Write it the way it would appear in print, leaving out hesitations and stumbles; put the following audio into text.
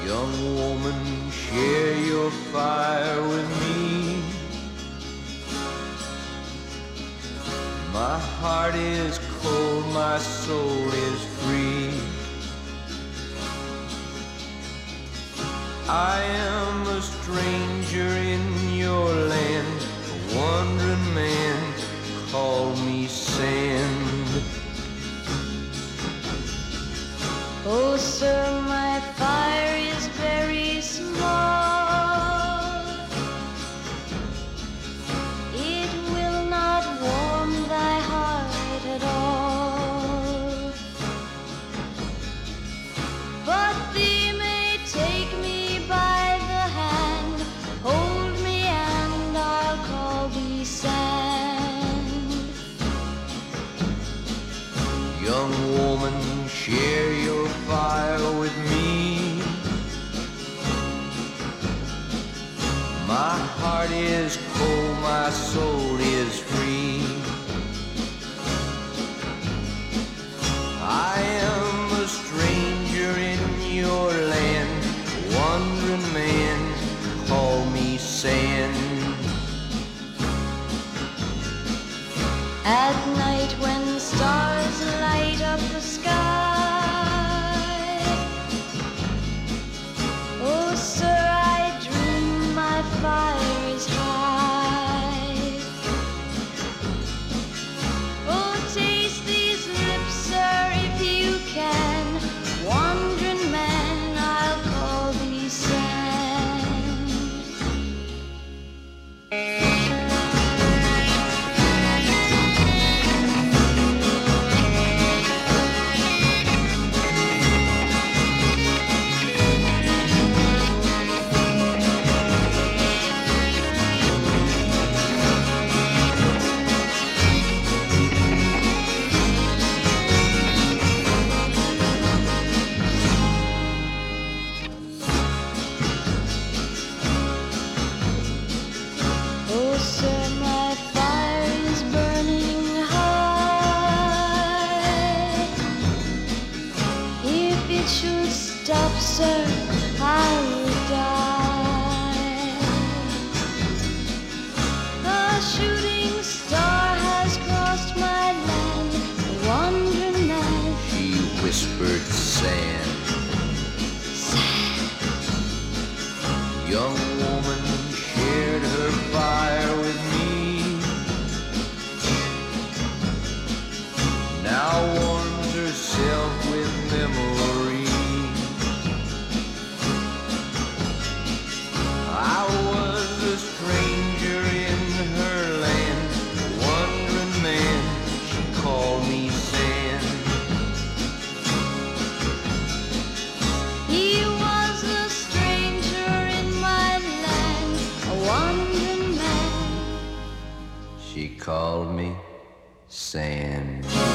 Young woman, share your fire with me. My heart is cold, my soul is free. I am a stranger in your land, a wandering man, call me sand. Oh, sir, my fire is very small. It will not warm thy heart at all. But thee may take me by the hand, hold me and I'll call thee sand. Young woman, share your fire with me. My heart is cold, my soul is free. I am a stranger in your land, wandering man, call me sand. At night when stars light up the sky, oh sir, I dream my fire is high. Oh, taste these lips, sir, if you can, wandering man, I'll call thee sand. Oh, sir, my fire is burning high. If it should stop, sir, I will die. The shooting star has crossed my land, a wandering man. She whispered sand. Young woman shared her fire with me. Now warms herself with memory. I was a stranger in her land, a wandering man, she called me sand. He was a stranger in my land, a wandering man. She called me sand.